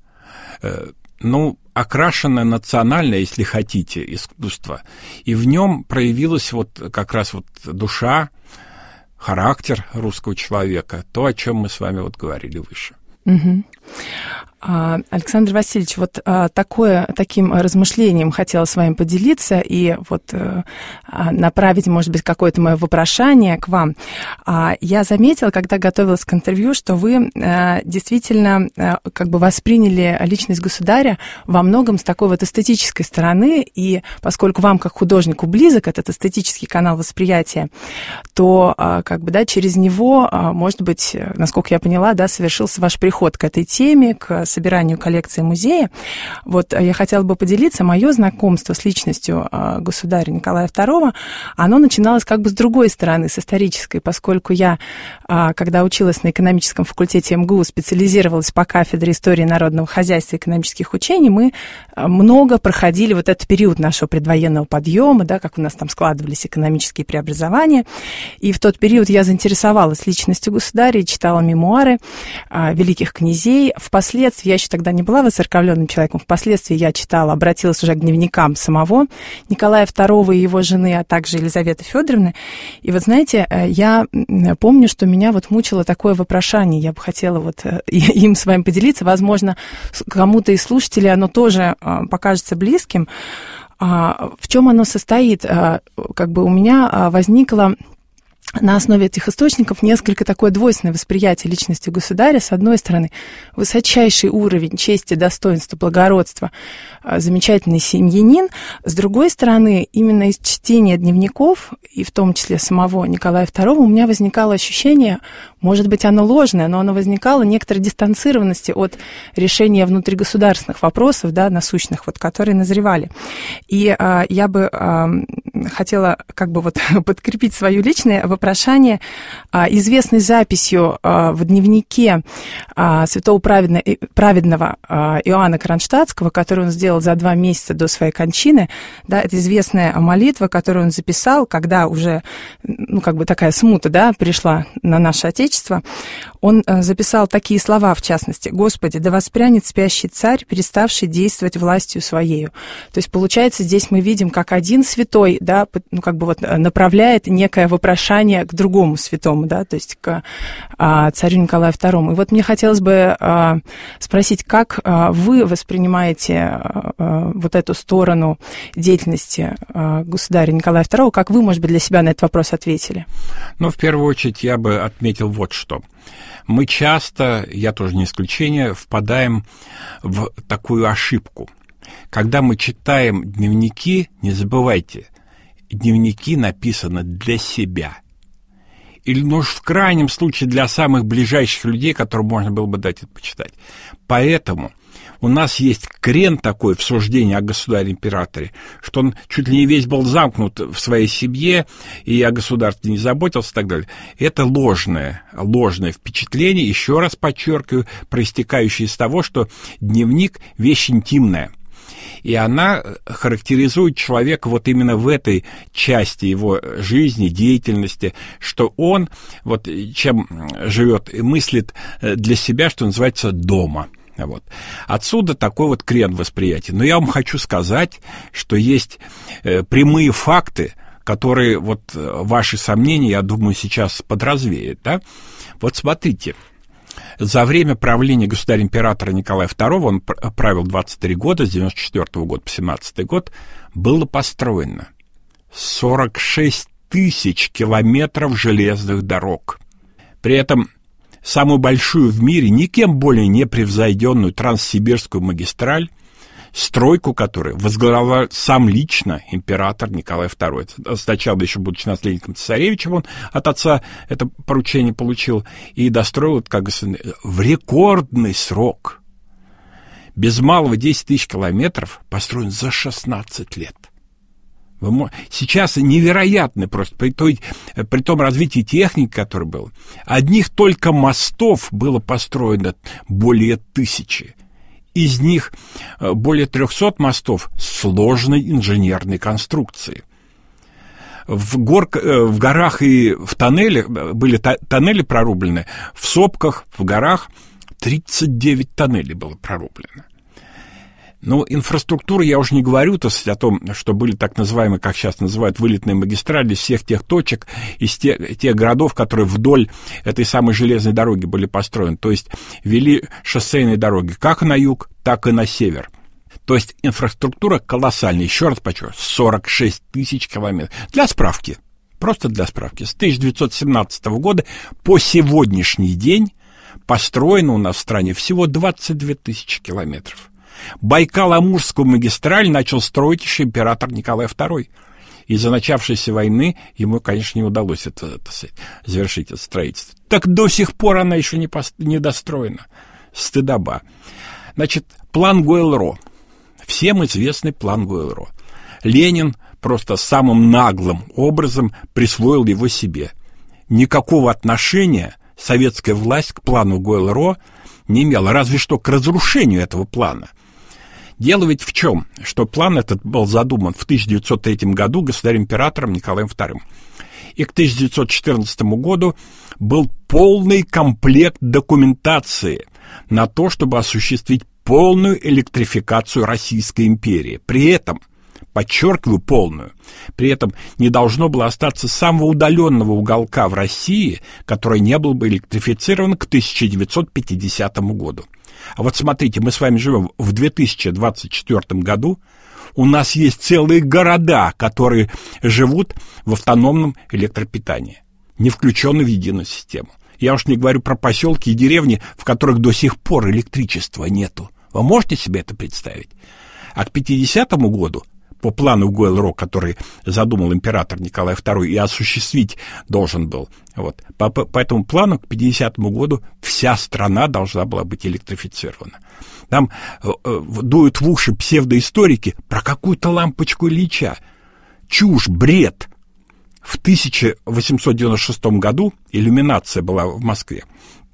ну, окрашенное национальное, если хотите, искусство. И в нем проявилась вот как раз вот душа, характер русского человека, то, о чем мы с вами вот говорили выше. Угу. Александр Васильевич, вот такое, таким размышлением хотела с вами поделиться и вот направить, может быть, какое-то мое вопрошание к вам. Я заметила, когда готовилась к интервью, что вы действительно как бы восприняли личность государя во многом с такой вот эстетической стороны, и поскольку вам, как художнику, близок этот эстетический канал восприятия, то как бы, да, через него, может быть, насколько я поняла, да, совершился ваш приход к этой теме, к собиранию коллекции музея. Вот я хотела бы поделиться. Мое знакомство с личностью государя Николая второго, оно начиналось как бы с другой стороны, с исторической, поскольку я, когда училась на экономическом факультете эм гэ у, специализировалась по кафедре истории народного хозяйства и экономических учений, мы много проходили вот этот период нашего предвоенного подъема, да, как у нас там складывались экономические преобразования. И в тот период я заинтересовалась личностью государя и читала мемуары великих князей. Впоследствии, я еще тогда не была воцерковленным человеком, впоследствии я читала, обратилась уже к дневникам самого Николая второго и его жены, а также Елизаветы Федоровны. И вот, знаете, я помню, что меня вот мучило такое вопрошание, я бы хотела вот им с вами поделиться, возможно, кому-то из слушателей оно тоже покажется близким. В чем оно состоит? Как бы у меня возникло на основе этих источников несколько такое двойственное восприятие личности государя. С одной стороны, высочайший уровень чести, достоинства, благородства, замечательный семьянин. С другой стороны, именно из чтения дневников, и в том числе самого Николая второго, у меня возникало ощущение, может быть, оно ложное, но оно возникало некоторой дистанцированности от решения внутригосударственных вопросов, да, насущных, вот, которые назревали. И а, я бы а, хотела как бы вот подкрепить свое личное вопрошание а, известной записью а, в дневнике а, святого праведно, праведного а, Иоанна Кронштадтского, которую он сделал за два месяца до своей кончины. Да, это известная молитва, которую он записал, когда уже, ну, как бы такая смута, да, пришла на наше Отечество. Он записал такие слова, в частности: «Господи, да воспрянет спящий царь, переставший действовать властью своею». То есть, получается, здесь мы видим, как один святой, да, ну, как бы вот направляет некое вопрошание к другому святому, да, то есть к а, царю Николаю второму. И вот мне хотелось бы а, спросить, как а, вы воспринимаете а, вот эту сторону деятельности а, государя Николая второго, как вы, может быть, для себя на этот вопрос ответили? Ну, в первую очередь, я бы отметил вот что. Мы часто, я тоже не исключение, впадаем в такую ошибку. Когда мы читаем дневники, не забывайте, дневники написаны для себя. Или, ну уж в крайнем случае, для самых ближайших людей, которым можно было бы дать это почитать. Поэтому у нас есть крен такой в суждении о государе-императоре, что он чуть ли не весь был замкнут в своей семье и о государстве не заботился и так далее. Это ложное, ложное впечатление, еще раз подчеркиваю, проистекающее из того, что дневник – вещь интимная. И она характеризует человека вот именно в этой части его жизни, деятельности, что он вот чем живет и мыслит для себя, что называется, дома. Вот. Отсюда такой вот крен восприятия. Но я вам хочу сказать, что есть прямые факты, которые вот ваши сомнения, я думаю, сейчас подразвеют. Да? Вот смотрите. За время правления государя-императора Николая второго, он правил двадцать три года, с девяносто четвёртого года по семнадцатый год, было построено сорок шесть тысяч километров железных дорог. При этом самую большую в мире, никем более не превзойденную Транссибирскую магистраль, стройку которой возглавлял сам лично император Николай второй. Сначала, еще будучи наследником цесаревича, он от отца это поручение получил и достроил это как в рекордный срок. Без малого десять тысяч километров построен за шестнадцать лет. Сейчас невероятно просто, при, той, при том развитии техники, которое было. Одних только мостов было построено более тысячи. Из них более трехсот мостов сложной инженерной конструкции. В, гор, в горах и в тоннелях были тоннели прорублены, в сопках, в горах тридцать девять тоннелей было прорублено. Ну, инфраструктура, я уже не говорю, то есть, о том, что были так называемые, как сейчас называют, вылетные магистрали из всех тех точек, из тех, тех городов, которые вдоль этой самой железной дороги были построены. То есть вели шоссейные дороги как на юг, так и на север. То есть инфраструктура колоссальная. Еще раз подчеркну, сорок шесть тысяч километров. Для справки, просто для справки, с тысяча девятьсот семнадцатого года по сегодняшний день построено у нас в стране всего двадцать две тысячи километров. Байкало-Амурскую магистраль начал строить еще император Николай второй. Из-за начавшейся войны ему, конечно, не удалось это, это завершить, это строительство. Так до сих пор она еще не, пост... не достроена. Стыдоба. Значит, план Гойл-Ро. Всем известный план Гойл-Ро. Ленин просто самым наглым образом присвоил его себе. Никакого отношения советская власть к плану Гойл-Ро не имела, разве что к разрушению этого плана. Дело ведь в чем? Что план этот был задуман в тысяча девятьсот третьем году государем-императором Николаем вторым. И к тысяча девятьсот четырнадцатому году был полный комплект документации на то, чтобы осуществить полную электрификацию Российской империи. При этом, подчеркиваю, полную, при этом не должно было остаться самого удаленного уголка в России, который не был бы электрифицирован к тысяча девятьсот пятидесятому году. А вот смотрите, мы с вами живем в две тысячи двадцать четвёртом году, у нас есть целые города, которые живут в автономном электропитании, не включены в единую систему. Я уж не говорю про поселки и деревни, в которых до сих пор электричества нету. Вы можете себе это представить? А к пятидесятому году, по плану Гойл-Ро, который задумал император Николай второй и осуществить должен был, вот, по, по этому плану к пятидесятому году вся страна должна была быть электрифицирована. Нам э, э, дуют в уши псевдоисторики про какую-то лампочку Ильича. Чушь, бред. В тысяча восемьсот девяносто шестом году иллюминация была в Москве.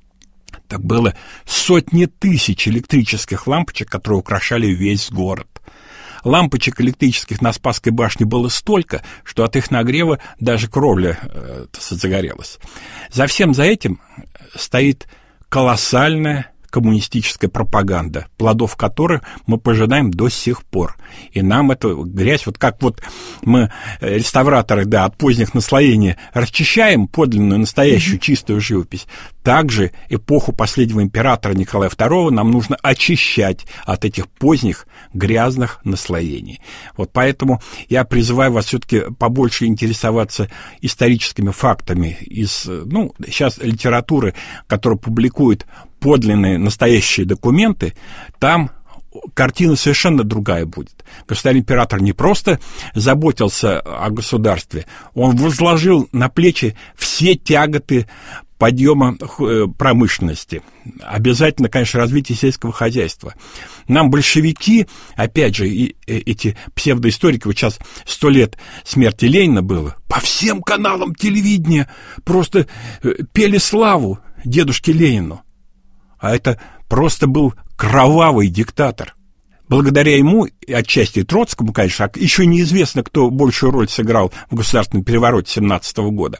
Так было сотни тысяч электрических лампочек, которые украшали весь город. Лампочек электрических на Спасской башне было столько, что от их нагрева даже кровля э, загорелась. За всем за этим стоит колоссальная коммунистическая пропаганда, плодов которой мы пожинаем до сих пор. И нам эту грязь, вот как вот мы, реставраторы, да, от поздних наслоений расчищаем подлинную, настоящую, mm-hmm. чистую живопись, также эпоху последнего императора Николая второго нам нужно очищать от этих поздних грязных наслоений. Вот поэтому я призываю вас все-таки побольше интересоваться историческими фактами из, ну, сейчас литературы, которая публикует подлинные, настоящие документы, там картина совершенно другая будет. Государь-император не просто заботился о государстве, он возложил на плечи все тяготы подъема промышленности. Обязательно, конечно, развитие сельского хозяйства. Нам большевики, опять же, и эти псевдоисторики, вот сейчас сто лет смерти Ленина было, по всем каналам телевидения просто пели славу дедушке Ленину. А это просто был кровавый диктатор. Благодаря ему, и отчасти Троцкому, конечно, еще неизвестно, кто большую роль сыграл в государственном перевороте семнадцатого года,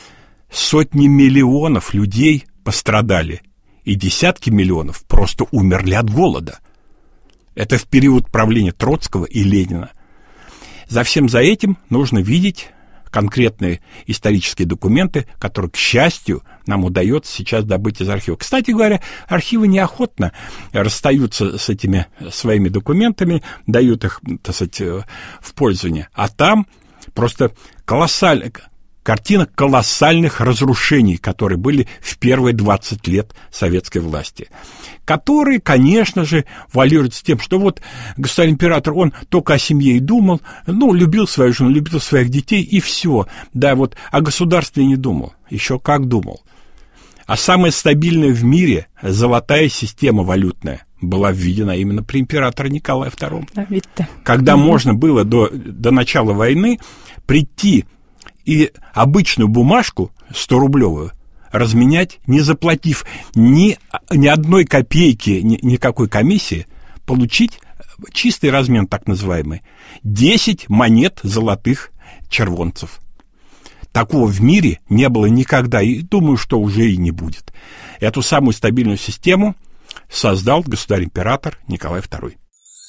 сотни миллионов людей пострадали, и десятки миллионов просто умерли от голода. Это в период правления Троцкого и Ленина. За всем за этим нужно видеть конкретные исторические документы, которые, к счастью, нам удается сейчас добыть из архива. Кстати говоря, архивы неохотно расстаются с этими своими документами, дают их, так сказать, в пользование. А там просто колоссальная картина колоссальных разрушений, которые были в первые двадцать лет советской власти, которые, конечно же, валируются тем, что вот государь-император, он только о семье и думал, ну, любил свою жену, любил своих детей, и все. Да, вот о государстве не думал, еще как думал. А самая стабильная в мире золотая система валютная была введена именно при императоре Николае втором. Да, ведь-то. Когда mm-hmm. можно было до, до начала войны прийти и обычную бумажку сто-рублевую разменять, не заплатив ни, ни одной копейки, ни, никакой комиссии, получить чистый размен, так называемый, десять монет золотых червонцев. Такого в мире не было никогда, и думаю, что уже и не будет. Эту самую стабильную систему создал государь-император Николай второй.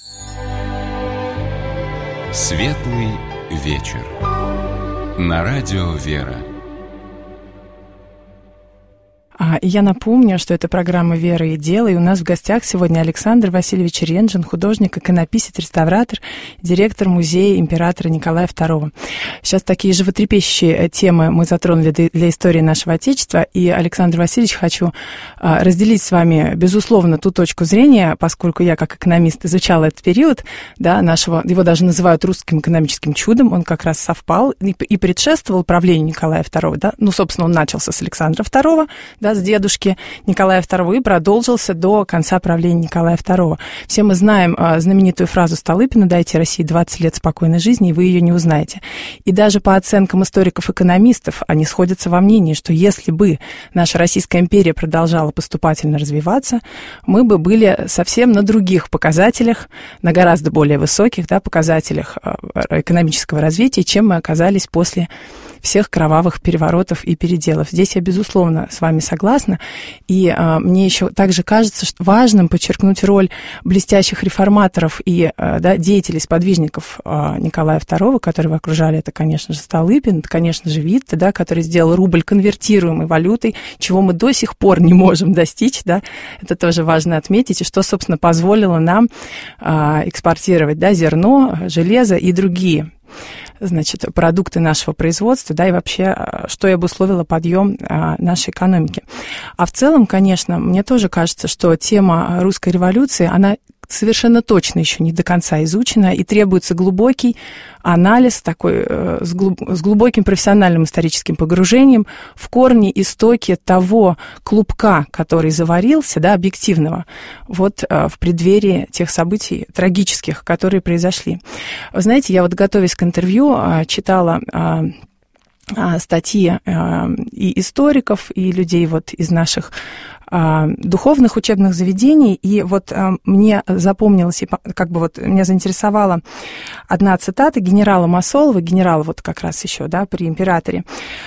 Светлый вечер. На радио «Вера». Я напомню, что это программа «Вера и дело», и у нас в гостях сегодня Александр Васильевич Ренжин, художник, иконописец, реставратор, директор музея императора Николая второго. Сейчас такие животрепещущие темы мы затронули для истории нашего Отечества, и, Александр Васильевич, хочу разделить с вами, безусловно, ту точку зрения, поскольку я, как экономист, изучала этот период, да, нашего, его даже называют русским экономическим чудом, он как раз совпал и, и предшествовал правлению Николая второго, да, ну, собственно, он начался с Александра второго, да, с дедушки Николая второго и продолжился до конца правления Николая второго. Все мы знаем а, знаменитую фразу Столыпина «Дайте России двадцать лет спокойной жизни, и вы ее не узнаете». И даже по оценкам историков-экономистов они сходятся во мнении, что если бы наша Российская империя продолжала поступательно развиваться, мы бы были совсем на других показателях, на гораздо более высоких, да, показателях а, экономического развития, чем мы оказались после всех кровавых переворотов и переделов. Здесь я, безусловно, с вами согласна. И а, мне еще также кажется, что важным подчеркнуть роль блестящих реформаторов и а, да, деятелей, сподвижников а, Николая второго, которые окружали. Это, конечно же, Столыпин, это, конечно же, Витте, да, который сделал рубль конвертируемой валютой, чего мы до сих пор не можем достичь. Да. Это тоже важно отметить, и что, собственно, позволило нам а, экспортировать, да, зерно, железо и другие, значит, продукты нашего производства, да, и вообще, что и обусловило подъем а, нашей экономики. А в целом, конечно, мне тоже кажется, что тема русской революции, она совершенно точно еще не до конца изучена, и требуется глубокий анализ, такой, э, с, глуб, с глубоким профессиональным историческим погружением в корни, истоки того клубка, который заварился, да, объективного, вот э, в преддверии тех событий трагических, которые произошли. Вы знаете, я вот, готовясь к интервью, э, читала э, э, статьи э, и историков, и людей вот из наших духовных учебных заведений, и вот а, мне запомнилась, и как бы вот меня заинтересовала одна цитата генерала Масолова, генерала вот как раз еще, да, при императоре,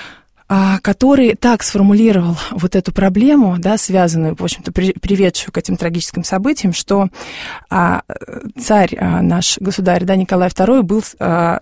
а, который так сформулировал вот эту проблему, да, связанную, в общем-то, при, приведшую к этим трагическим событиям, что а, царь, а, наш государь, да, Николай второй, был а,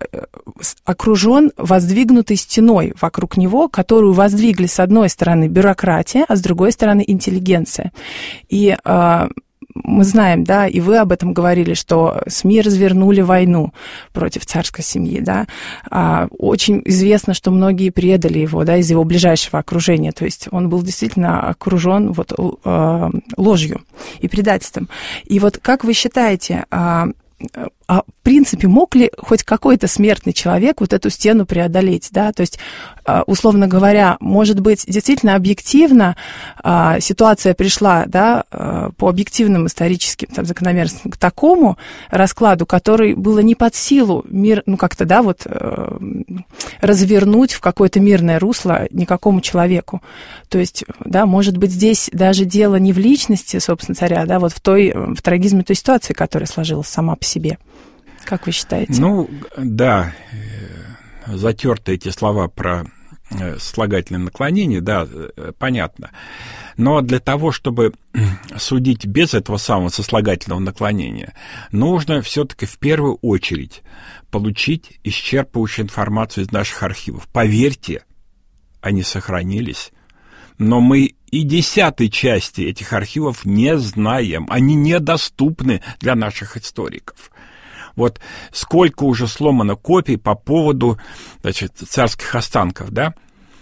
окружен воздвигнутой стеной вокруг него, которую воздвигли с одной стороны бюрократия, а с другой стороны интеллигенция. И а, мы знаем, да, и вы об этом говорили, что СМИ развернули войну против царской семьи, да. А, очень известно, что многие предали его, да, из его ближайшего окружения. То есть он был действительно окружен вот ложью и предательством. И вот как вы считаете, а, а в принципе, мог ли хоть какой-то смертный человек вот эту стену преодолеть, да, то есть, условно говоря, может быть, действительно объективно а, ситуация пришла, да, по объективным историческим там, закономерностям к такому раскладу, который было не под силу мир, ну, как-то, да, вот развернуть в какое-то мирное русло никакому человеку. То есть, да, может быть, здесь даже дело не в личности, собственно, царя, да, вот в той, в трагизме той ситуации, которая сложилась сама по себе. Как вы считаете? Ну, да, затерты эти слова про слагательное наклонение, да, понятно. Но для того, чтобы судить без этого самого сослагательного наклонения, нужно все-таки в первую очередь получить исчерпывающую информацию из наших архивов. Поверьте, они сохранились, но мы и десятой части этих архивов не знаем. Они недоступны для наших историков. Вот сколько уже сломано копий по поводу, значит, царских останков, да?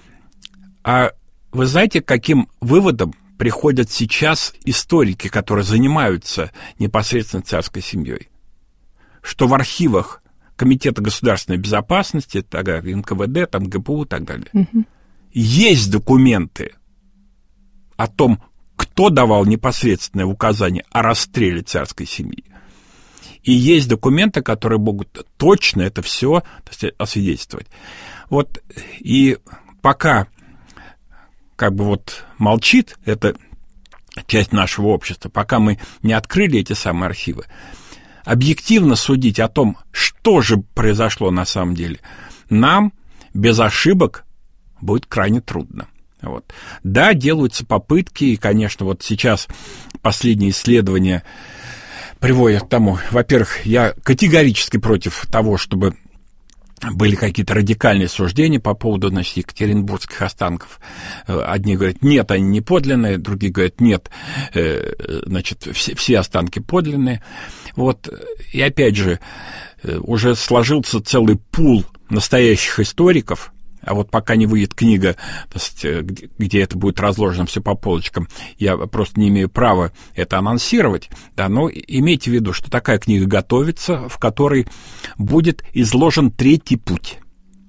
А вы знаете, к каким выводам приходят сейчас историки, которые занимаются непосредственно царской семьей? Что в архивах Комитета государственной безопасности, тогда эн ка вэ дэ, там гэ пэ у и так далее, угу. есть документы о том, кто давал непосредственное указание о расстреле царской семьи. И есть документы, которые могут точно это все освидетельствовать. Вот, и пока как бы вот молчит эта часть нашего общества, пока мы не открыли эти самые архивы, объективно судить о том, что же произошло на самом деле, нам без ошибок будет крайне трудно. Вот. Да, делаются попытки, и, конечно, вот сейчас последние исследования приводят к тому, во-первых, я категорически против того, чтобы были какие-то радикальные суждения по поводу, значит, екатеринбургских останков. Одни говорят, нет, они не подлинные, другие говорят, нет, значит, все, все останки подлинные. Вот, и опять же, уже сложился целый пул настоящих историков. А вот пока не выйдет книга, где это будет разложено все по полочкам, я просто не имею права это анонсировать. Да, но имейте в виду, что такая книга готовится, в которой будет изложен третий путь.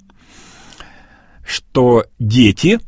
Что дети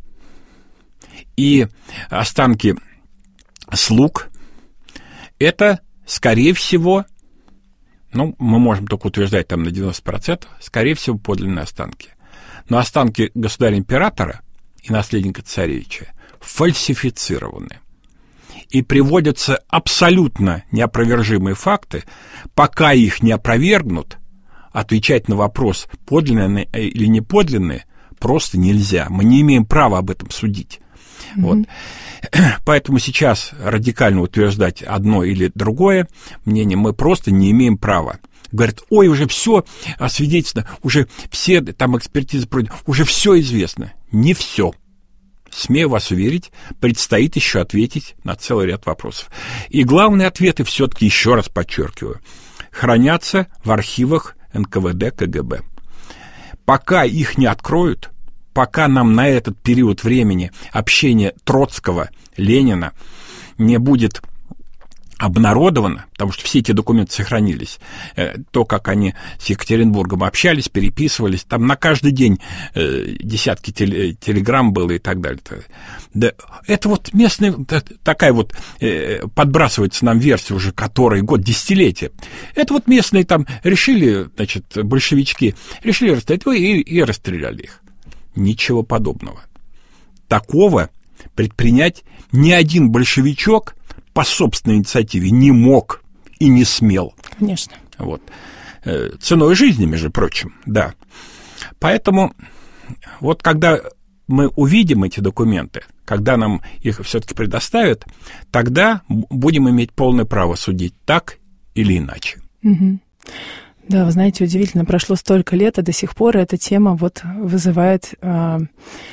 и останки слуг – это, скорее всего, ну, мы можем только утверждать там на девяносто процентов, скорее всего, подлинные останки. Но останки государя-императора и наследника царевича фальсифицированы. И приводятся абсолютно неопровержимые факты. Пока их не опровергнут, отвечать на вопрос, подлинные или не подлинные, просто нельзя. Мы не имеем права об этом судить. Mm-hmm. Вот. Поэтому сейчас радикально утверждать одно или другое мнение мы просто не имеем права. Говорят, ой, уже все освидетельствовано, уже все там экспертизы пройдены, уже все известно. Не все. Смею вас уверить, предстоит еще ответить на целый ряд вопросов. И главные ответы все-таки, еще раз подчеркиваю, хранятся в архивах эн ка вэ дэ, ка гэ бэ. Пока их не откроют, пока нам на этот период времени общение Троцкого, Ленина не будет обнародовано, потому что все эти документы сохранились, то, как они с Екатеринбургом общались, переписывались, там на каждый день десятки телеграмм было и так далее. Да, это вот местная, такая вот, подбрасывается нам версия уже который год, десятилетия. Это вот местные там решили, значит, большевички, решили расстрелять и, и расстреляли их. Ничего подобного. Такого предпринять ни один большевичок по собственной инициативе не мог и не смел. Конечно. Вот. Ценой жизни, между прочим, да. Поэтому вот когда мы увидим эти документы, когда нам их все-таки предоставят, тогда будем иметь полное право судить так или иначе. Угу. Да, вы знаете, удивительно, прошло столько лет, а до сих пор эта тема вот вызывает... Э-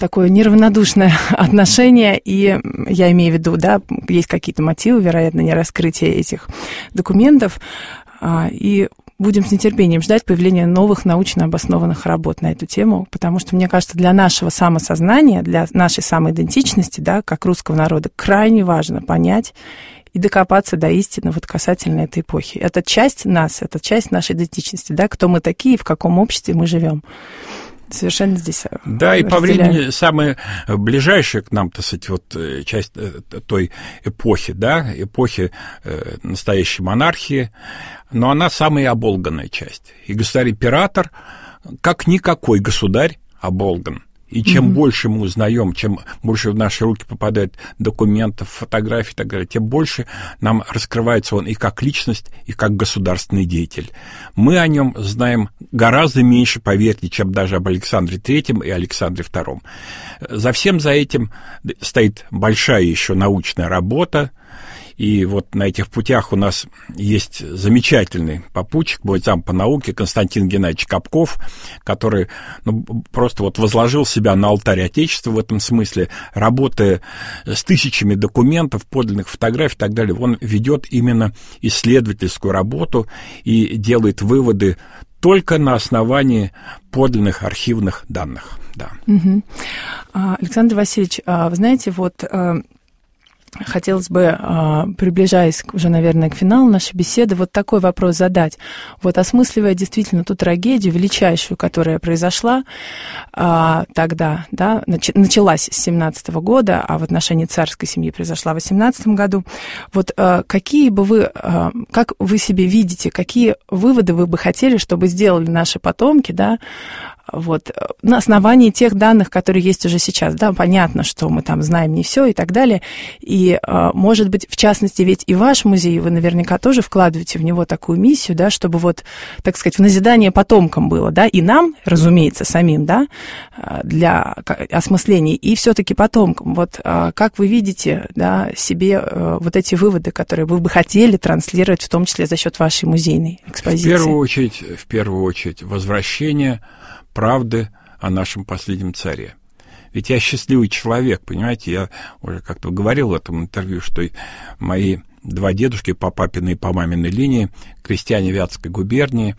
такое неравнодушное отношение, и я имею в виду, да, есть какие-то мотивы, вероятно, не раскрытие этих документов, и будем с нетерпением ждать появления новых научно обоснованных работ на эту тему, потому что, мне кажется, для нашего самосознания, для нашей самоидентичности, да, как русского народа, крайне важно понять и докопаться до истины вот касательно этой эпохи. Это часть нас, это часть нашей идентичности, да, кто мы такие, в каком обществе мы живем. Совершенно здесь да, разделяем. И по времени самая ближайшая к нам, так сказать, вот часть той эпохи, да, эпохи настоящей монархии, но она самая оболганная часть. И государь-император, как никакой государь, оболган. И чем mm-hmm. больше мы узнаем, чем больше в наши руки попадает документов, фотографий и так далее, тем больше нам раскрывается он и как личность, и как государственный деятель. Мы о нем знаем гораздо меньше, поверьте, чем даже об Александре Третьем и Александре Втором. За всем за этим стоит большая еще научная работа. И вот на этих путях у нас есть замечательный попутчик, мой зам по науке Константин Геннадьевич Капков, который ну, просто вот возложил себя на алтарь Отечества в этом смысле, работая с тысячами документов, подлинных фотографий и так далее. Он ведет именно исследовательскую работу и делает выводы только на основании подлинных архивных данных. Да. Угу. Александр Васильевич, вы знаете, вот... Хотелось бы, приближаясь уже, наверное, к финалу нашей беседы, вот такой вопрос задать. Вот осмысливая действительно ту трагедию величайшую, которая произошла тогда, да, началась с семнадцатого года, а в отношении царской семьи произошла в восемнадцатом году, вот какие бы вы, как вы себе видите, какие выводы вы бы хотели, чтобы сделали наши потомки, да, вот, на основании тех данных, которые есть уже сейчас, да, понятно, что мы там знаем не все и так далее, и, может быть, в частности, ведь и ваш музей, вы наверняка тоже вкладываете в него такую миссию, да, чтобы вот, так сказать, в назидание потомкам было, да, и нам, разумеется, самим, да, для осмысления, и все-таки потомкам. Вот как вы видите, да, себе вот эти выводы, которые вы бы хотели транслировать, в том числе за счет вашей музейной экспозиции? В первую очередь, в первую очередь, возвращение правды о нашем последнем царе. Ведь я счастливый человек, понимаете, я уже как-то говорил в этом интервью, что мои два дедушки по папиной и по маминой линии, крестьяне Вятской губернии,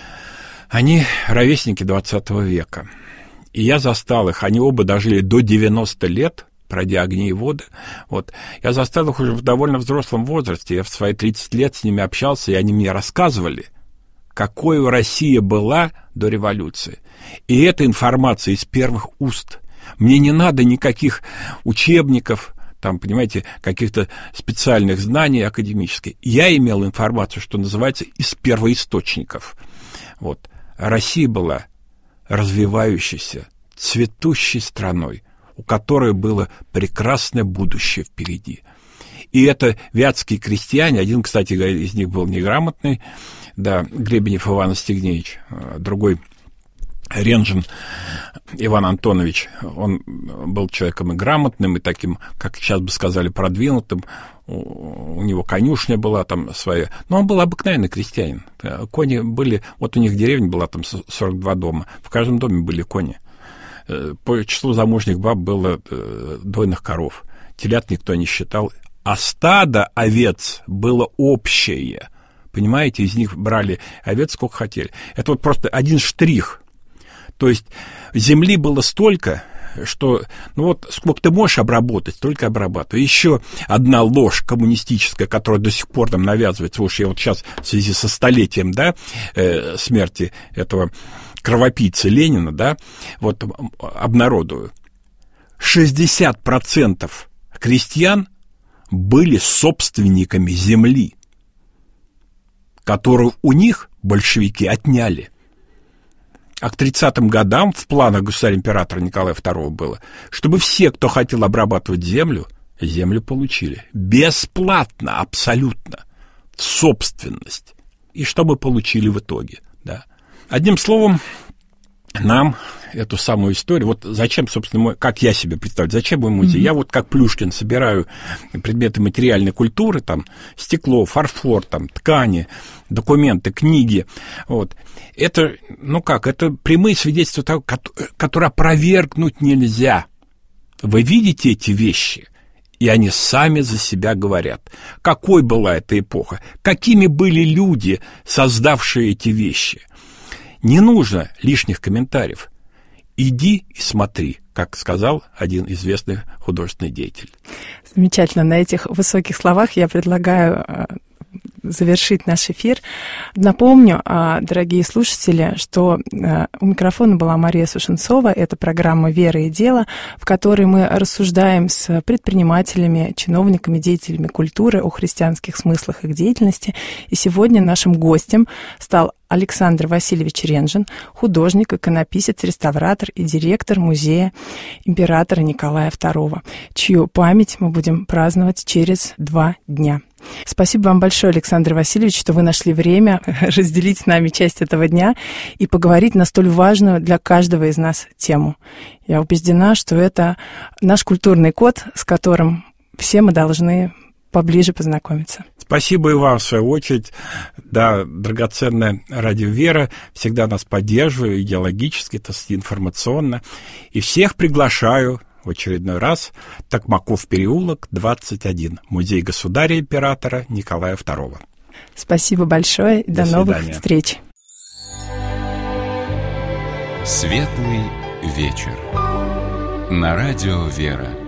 они ровесники двадцатого века. И я застал их, они оба дожили до девяноста лет, пройдя огни и воды. Вот. Я застал их уже в довольно взрослом возрасте, я в свои тридцать лет с ними общался, и они мне рассказывали, какой Россия была до революции. И эта информация из первых уст. Мне не надо никаких учебников, там, понимаете, каких-то специальных знаний академических. Я имел информацию, что называется, из первоисточников. Вот. Россия была развивающейся, цветущей страной, у которой было прекрасное будущее впереди. И это вятские крестьяне, один, кстати, из них был неграмотный, да, Гребенев Иван Стегнеевич, другой Ренжин Иван Антонович, он был человеком и грамотным, и таким, как сейчас бы сказали, продвинутым. У него конюшня была там своя, но он был обыкновенный крестьянин. Кони были, вот у них деревня была там сорок два дома, в каждом доме были кони. По числу замужних баб было дойных коров, телят никто не считал, а стадо овец было общее. Понимаете, из них брали овец сколько хотели. Это вот просто один штрих. То есть земли было столько, что, ну вот, сколько ты можешь обработать, столько обрабатывай. Еще одна ложь коммунистическая, которая до сих пор нам навязывается, уж я вот сейчас в связи со столетием, да, э, смерти этого кровопийцы Ленина, да, вот обнародую. шестьдесят процентов крестьян были собственниками земли, которую у них большевики отняли. А к тридцатым годам в планах государя-императора Николая Второго было, чтобы все, кто хотел обрабатывать землю, землю получили. Бесплатно, абсолютно, в собственность. И что мы получили в итоге, да. Одним словом, нам эту самую историю, вот зачем, собственно, мой, как я себе представляю, зачем мой музей? Mm-hmm. Я вот как Плюшкин собираю предметы материальной культуры, там, стекло, фарфор, там, ткани, документы, книги, вот. Это, ну как, это прямые свидетельства того, которые опровергнуть нельзя. Вы видите эти вещи, и они сами за себя говорят. Какой была эта эпоха? Какими были люди, создавшие эти вещи? Не нужно лишних комментариев. Иди и смотри, как сказал один известный художественный деятель. Замечательно. На этих высоких словах я предлагаю завершить наш эфир. Напомню, дорогие слушатели, что у микрофона была Мария Сушенцова. Это программа «Вера и дело», в которой мы рассуждаем с предпринимателями, чиновниками, деятелями культуры о христианских смыслах их деятельности. И сегодня нашим гостем стал Александр Васильевич Ренжин, художник, иконописец, реставратор и директор музея императора Николая второго, чью память мы будем праздновать через два дня. Спасибо вам большое, Александр Васильевич, что вы нашли время разделить с нами часть этого дня и поговорить на столь важную для каждого из нас тему. Я убеждена, что это наш культурный код, с которым все мы должны поближе познакомиться. Спасибо и вам, в свою очередь. Да, драгоценная радио «Вера» всегда нас поддерживает идеологически, то есть информационно. И всех приглашаю в очередной раз Токмаков переулок, двадцать один, музей государя-императора Николая второго. Спасибо большое и до, до новых встреч. Светлый вечер. На радио «Вера».